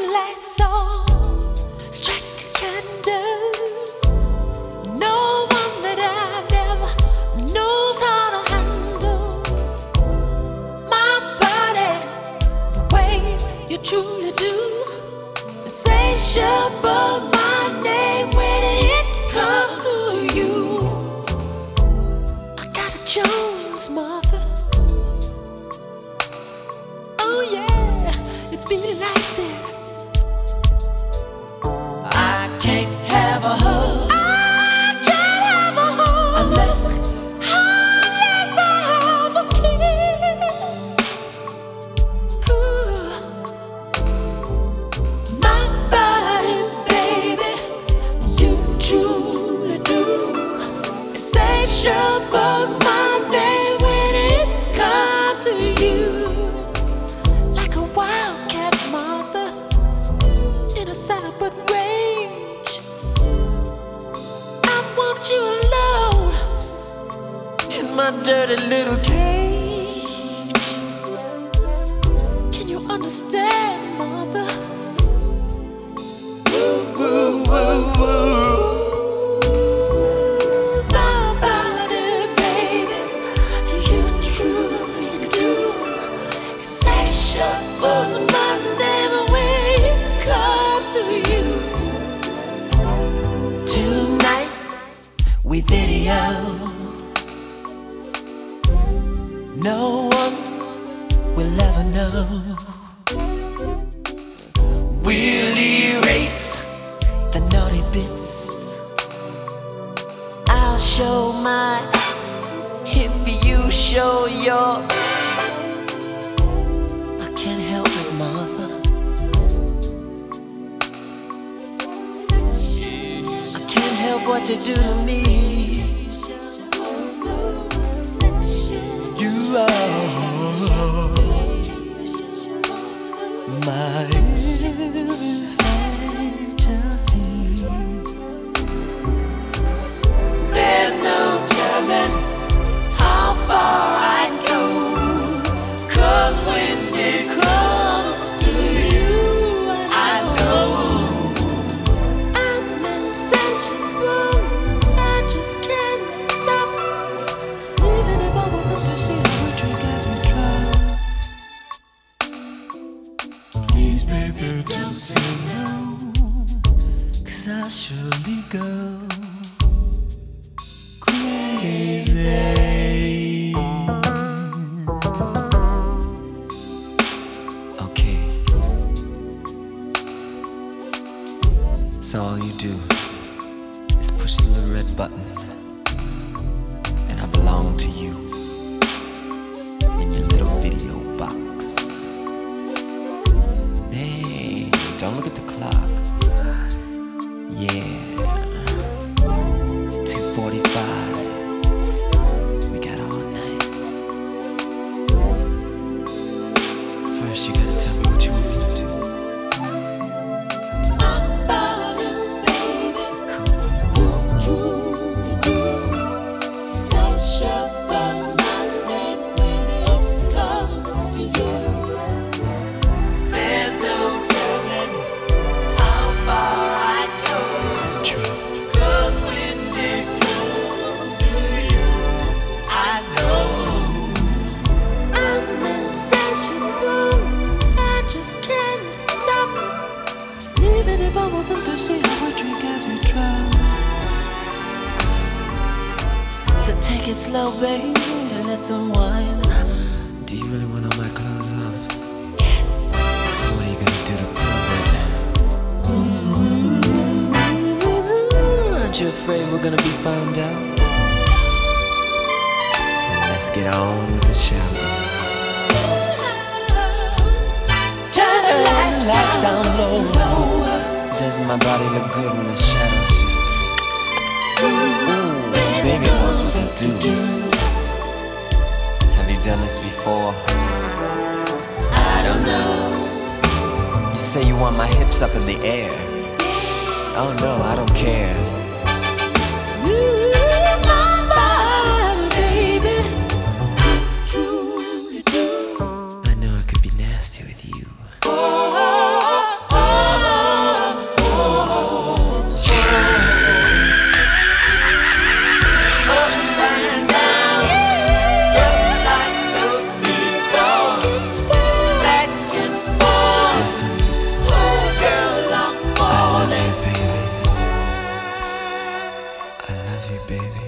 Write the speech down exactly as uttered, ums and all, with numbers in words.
lights on, strike a candle. No one that I've ever knows how to handle my body the way you truly do. Insatiable's my name when it comes to you. I got a Jones mother. Oh yeah, it be like this. I can't have a hug. I can't have a hug unless, unless I have a kiss. Ooh. My body, baby, you truly do. Insatiable's my name when it comes to you. Wildcat mother in a celibate rage. I want you alone in my dirty little cage. Can you understand, mother? Woo, woo, woo, woo. My body, baby, you truly do. Insatiable. Was my name when it comes to you. Tonight we video. No one will ever know. We'll erase the naughty bits. I'll show my if you show your. What you do to me, you are my fantasy. There's no telling how far I'd go, 'cause when it comes to you, I know I'm insatiable. I'll surely go crazy. Okay, so all you do is push the little red button, and I belong to you in your little video box. Hey, don't look at the clock. Yeah, it's two forty-five. We got all night. First you gotta tell me what you want me to do. My body, baby, cool. Insatiable, my name when it comes to you. There's no telling how far I'd go. This is true. 'Cause when it comes to you, I know I'm insatiable. I just can't stop. Even if I wasn't thirsty, I would drink every drop. So take it slow, baby, and let's unwind. Do you really want all my clothes off? Yes. What are you gonna do to prove it? Aren't you afraid we're gonna be found out? Let's get on with the show. Turn the lights, lights down low. Doesn't my body look good when the shadows just... Ooh, baby knows what to do. Have you done this before? I don't know. You say you want my hips up in the air. Oh no, I don't care. My body, baby, truly do. I know I could be nasty with you. Oh, oh, oh. baby.